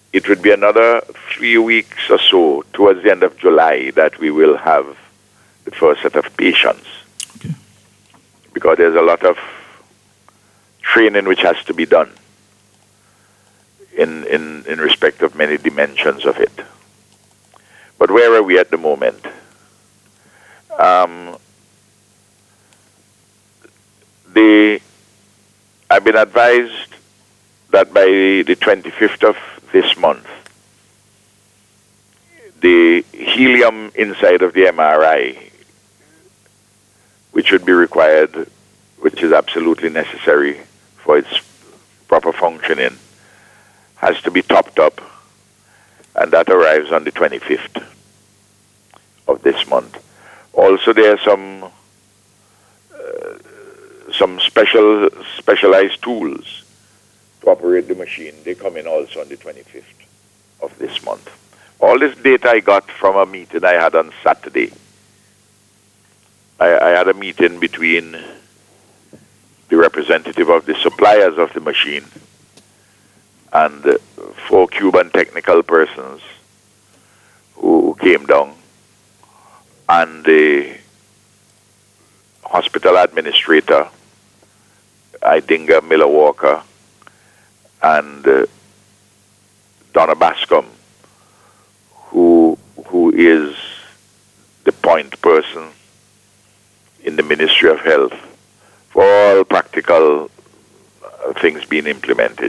it would be another 3 weeks or so towards the end of July that we will have the first set of patients. Okay. Because there's a lot of training which has to be done in respect of many dimensions of it. But where are we at the moment? I've been advised that by the 25th of this month, the helium inside of the MRI, which would be required, which is absolutely necessary for its proper functioning, has to be topped up, and that arrives on the 25th of this month. Also, there are some specialized tools to operate the machine. They come in also on the 25th of this month. All this data I got from a meeting I had on Saturday. I had a meeting between the representative of the suppliers of the machine and 4 Cuban technical persons who came down, and the hospital administrator, Idinga Miller Walker, and Donna Bascom, who is the point person in the Ministry of Health for all practical things being implemented.